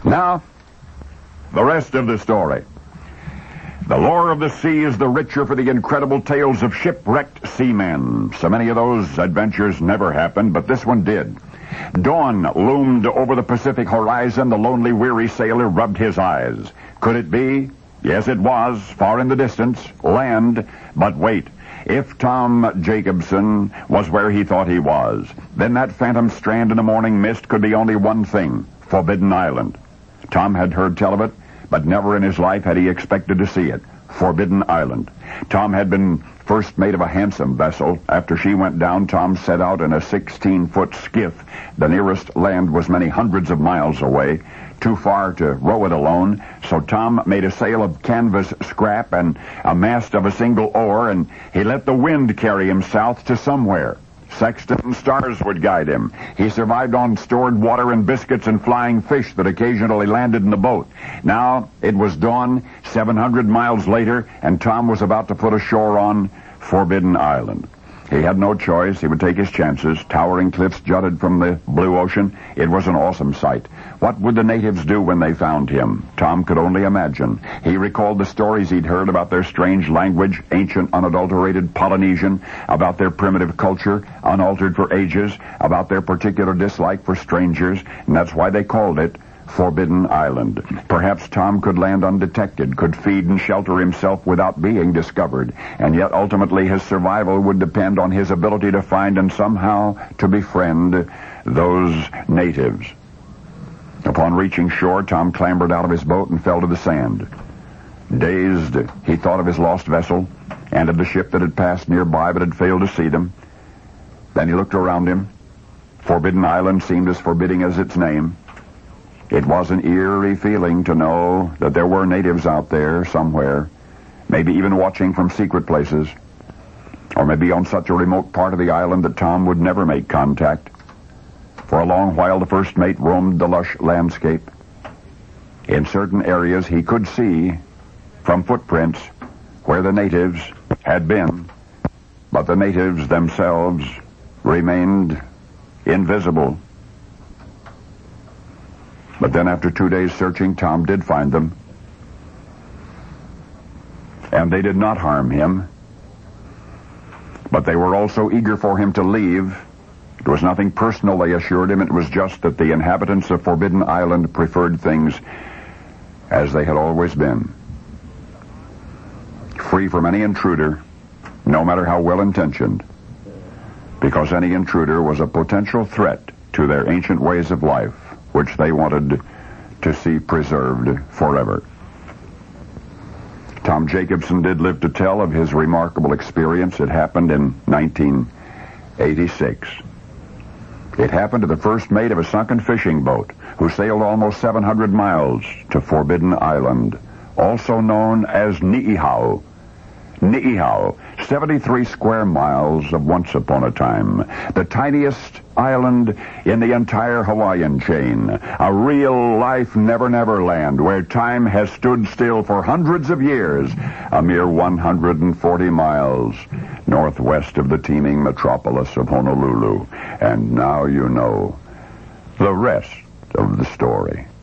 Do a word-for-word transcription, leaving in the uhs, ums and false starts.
Now, the rest of the story. The lore of the sea is the richer for the incredible tales of shipwrecked seamen. So many of those adventures never happened, but this one did. Dawn loomed over the Pacific horizon. The lonely, weary sailor rubbed his eyes. Could it be? Yes, it was, far in the distance, land. But wait, if Tom Jacobson was where he thought he was, then that phantom strand in the morning mist could be only one thing: Forbidden Island. Tom had heard tell of it, but never in his life had he expected to see it. Forbidden Island. Tom had been first mate of a handsome vessel. After she went down, Tom set out in a sixteen-foot skiff. The nearest land was many hundreds of miles away, too far to row it alone, so Tom made a sail of canvas scrap and a mast of a single oar, and he let the wind carry him south to somewhere. Sextant and stars would guide him. He survived on stored water and biscuits and flying fish that occasionally landed in the boat. Now it was dawn, seven hundred miles later, and Tom was about to put ashore on Forbidden Island. He had no choice. He would take his chances. Towering cliffs jutted from the blue ocean. It was an awesome sight. What would the natives do when they found him? Tom could only imagine. He recalled the stories he'd heard about their strange language, ancient, unadulterated Polynesian, about their primitive culture, unaltered for ages, about their particular dislike for strangers, and that's why they called it Forbidden Island. Perhaps Tom could land undetected, could feed and shelter himself without being discovered, and yet ultimately his survival would depend on his ability to find and somehow to befriend those natives. Upon reaching shore, Tom clambered out of his boat and fell to the sand. Dazed, he thought of his lost vessel and of the ship that had passed nearby but had failed to see them. Then he looked around him. Forbidden Island seemed as forbidding as its name. It was an eerie feeling to know that there were natives out there somewhere, maybe even watching from secret places, or maybe on such a remote part of the island that Tom would never make contact. For a long while, the first mate roamed the lush landscape. In certain areas, he could see, from footprints, where the natives had been, but the natives themselves remained invisible. But then after two days searching, Tom did find them. And they did not harm him. But they were also eager for him to leave. It was nothing personal, they assured him. It was just that the inhabitants of Forbidden Island preferred things as they had always been. Free from any intruder, no matter how well-intentioned. Because any intruder was a potential threat to their ancient ways of life, which they wanted to see preserved forever. Tom Jacobson did live to tell of his remarkable experience. It happened in nineteen eighty-six. It happened to the first mate of a sunken fishing boat who sailed almost seven hundred miles to Forbidden Island, also known as Niihau. Niihau, seventy-three square miles of once upon a time, the tiniest island in the entire Hawaiian chain, a real-life never-never land where time has stood still for hundreds of years, a mere one hundred forty miles northwest of the teeming metropolis of Honolulu. And now you know the rest of the story.